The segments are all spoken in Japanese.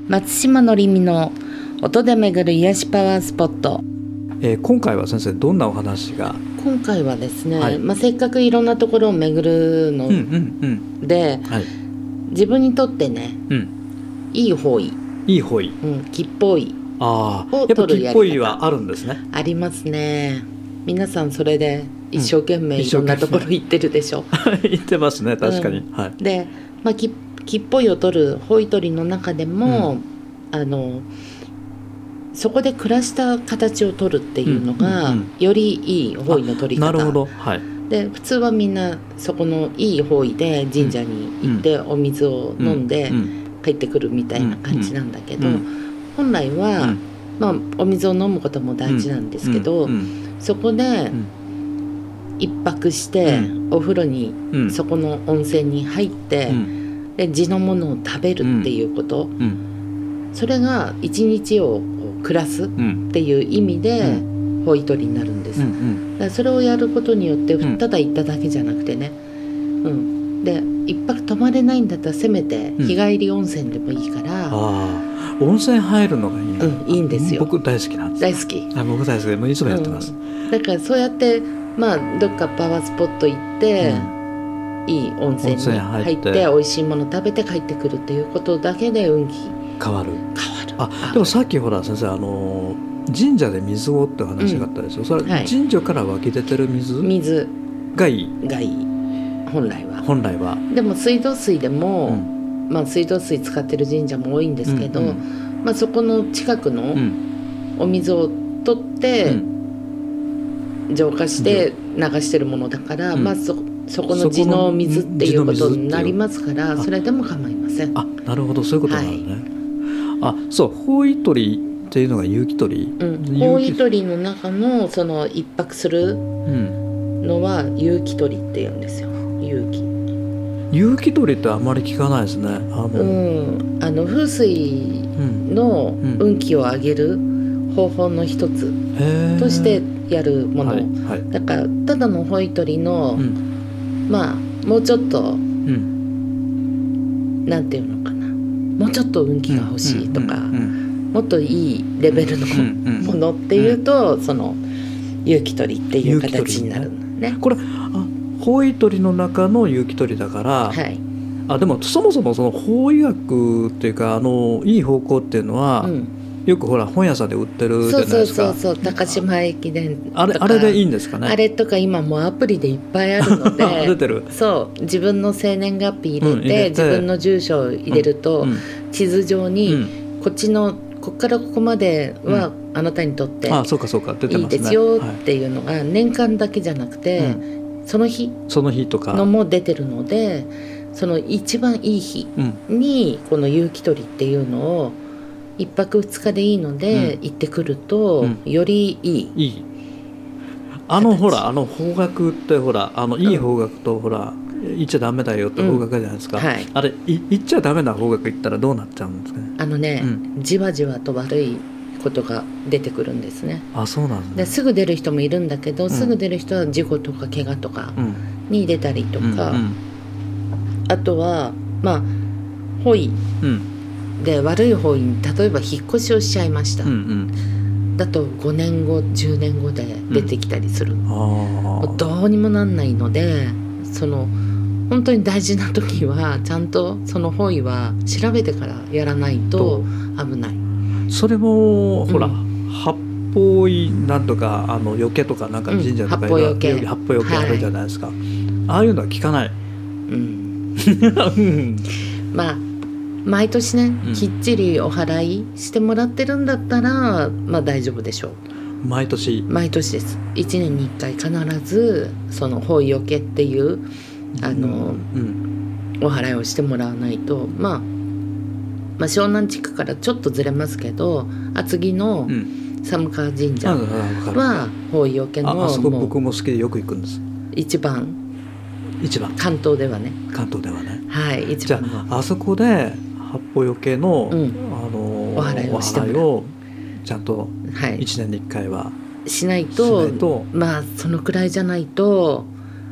松島のりみの音で巡る癒しパワースポット。 今回は先生どんなお話が。 今回はですね、 はいせっかくいろんなところを巡るので、 はい、 自分にとってね、いい方位、 いい方位、 気っぽいを取やっぱ気るやり方っぽいはあるんですね。 ありますね。皆さんそれで一生懸命いろんなところ行ってるでしょ。 言ってますね、確かに。はい、 で、気っぽいを取る方位取りの中でも、そこで暮らした形を取るっていうのが、よりいい方位の取り方。 なるほど。はい、 で普通はみんなそこのいい方位で神社に行ってお水を飲んで帰ってくるみたいな感じなんだけど、本来は、お水を飲むことも大事なんですけど、そこで一泊して、お風呂に、そこの温泉に入って、で地のものを食べるっていうこと、それが一日を暮らすっていう意味で、方位取りになるんです。だからそれをやることによってただ行っただけじゃなくてね、で一泊泊まれないんだったらせめて日帰り温泉でもいいから、 温泉入るのがいいな、 いいんですよ。 僕大好きなんです。 大好き。 僕大好きでもういつもやってます。 だからそうやってどっかパワースポット行って、いい温泉に入って美味しいもの食べて帰ってくるっていうことだけで運気変わる。でもさっきほら先生神社で水をって話があったでしょ。それは神社から湧き出てる水がいい本来は。でも水道水でも、水道水使ってる神社も多いんですけど、そこの近くのお水を取って浄化して流してるものだから、そこの地の水っていうことになりますから、それでも構いません。なるほど、そういうことなのね。そう、方位取りっていうのが有機取り、 方位取りの中のその一泊するのは有機取りっていうんですよ。有機取りってあんまり聞かないですね。 風水の運気を上げる方法の一つとしてやるもの、だからただの方位取りの、もうちょっと、なんていうのかな、もうちょっと運気が欲しいとか、もっといいレベルのものっていうと、その有機取りっていう形になるんだね。 これ方位取りの中の有機取りだから、でもそもそもその方位学っていうかいい方向っていうのは、よくほら本屋さんで売ってるじゃないですか。 そう高島駅伝とかあれでいいんですかね。 あれとか今もうアプリでいっぱいあるので出てる。 そう自分の生年月日入れて、自分の住所を入れると、地図上に、こっからここまではあなたにとっていいですよっていうのが年間だけじゃなくて、その日とかのも出てるので、その一番いい日にこの有機取りっていうのを1泊2日でいいので行ってくると、よりいい。 ほら方角ってほらいい方角とほら行っちゃダメだよって方角じゃないですか。あれ行っちゃダメな方角行ったらどうなっちゃうんですかね。 じわじわと悪いことが出てくるんですね。 そうなんですね。 ですぐ出る人もいるんだけど、すぐ出る人は事故とか怪我とかに出たりとか、あとは方位で悪い方位に例えば引っ越しをしちゃいました、だと5年後10年後で出てきたりする、どうにもなんないので、その本当に大事な時はちゃんとその方位は調べてからやらないと危ない。 それもほら、八方位なんとかよけとかなんか神社とか八方よけあるじゃないですか、ああいうのは聞かない。 毎年ね、きっちりお祓いしてもらってるんだったら大丈夫でしょう。毎年です。1年に1回必ずその方位よけっていうお祓いをしてもらわないと、湘南地区からちょっとずれますけど、厚木の寒川神社は方位よけのそこ僕も好きでよく行くんです。 一番関東ではね。一じゃあそこで八方よけの、 お祓いをしてもらう。 をちゃんと1年に1回はしないと、そのくらいじゃないと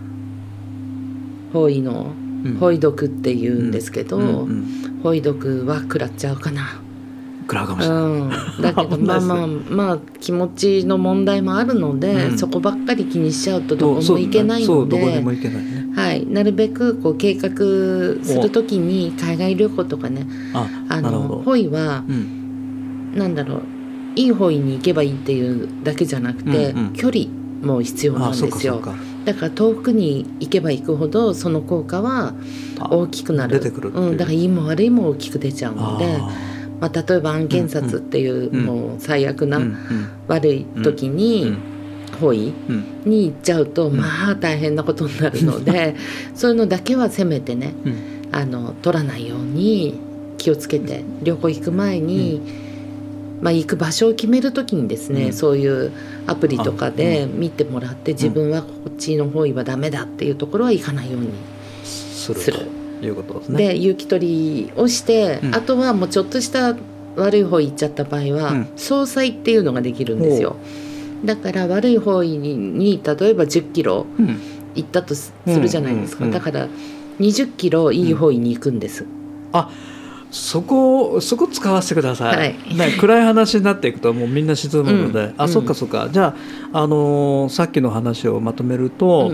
方位の方位毒っていうんですけど、方位毒は食らっちゃうかな。 食らうかもしれない、 だけどまあ気持ちの問題もあるので、そこばっかり気にしちゃうとどこも行けないので、 どこでも行けないね、 はい、なるべくこう計画するときに海外旅行とかね、ホイは、なんだろう、いいホイに行けばいいっていうだけじゃなくて、距離も必要なんですよ。だから遠くに行けば行くほどその効果は大きくなる。 出てくるっていう、 だからいいも悪いも大きく出ちゃうので、例えば案件札っていう、もう最悪な、悪い時に、ホイに行っちゃうと、まあ大変なことになるので、そういうのだけはせめてね、取らないように気をつけて、旅行行く前に、行く場所を決めるときにですね、そういうアプリとかで見てもらって、自分はこっちのホイはダメだっていうところは行かないようにするということですね。 で、有機取りをして、あとはもうちょっとした悪い方行っちゃった場合は、相殺っていうのができるんですよ。だから悪い方に例えば10キロ行ったとするじゃないですか。だから20キロいい方に行くんです。 そこ使わせてください、暗い話になっていくともうみんな沈むので、そっかそっか。じゃあ、さっきの話をまとめると、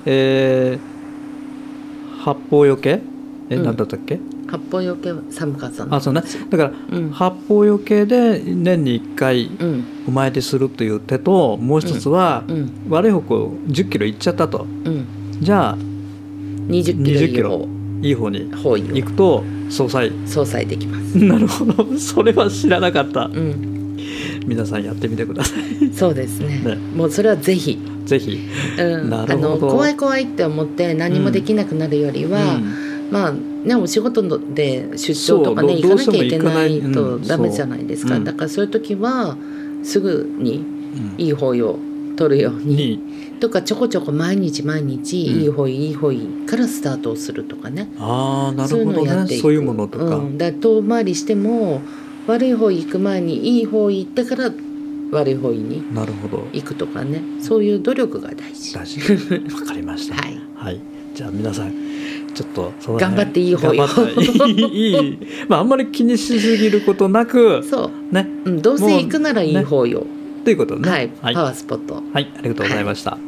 八方よけ何だったっけ？ 八方よけは寒かったんそうね。だから、八方よけで年に1回お参りするという手と、もう一つは、悪い方向10キロ行っちゃったと、じゃあ20キロいい方に行くと相殺できます。 なるほど、それは知らなかった、皆さんやってみてください。 そうですね、もうそれはぜひ、 なるほど。 怖いって思って何もできなくなるよりは、お仕事で出張とかね、行かなきゃいけないとダメじゃないですか。だからそういう時はすぐにいい方位を取るように、とかちょこちょこ毎日いい方位からスタートをするとかね。 なるほどね。そういうものとか。 だから遠回りしても悪い方位行く前にいい方位行ってから悪い方位に行くとかね。そういう努力が大事。 わかりました。はい。じゃあ皆さんちょっと頑張っていい方位をあんまり気にしすぎることなく、 どうせ行くならいい方位をということね。 パワースポット。 ありがとうございました。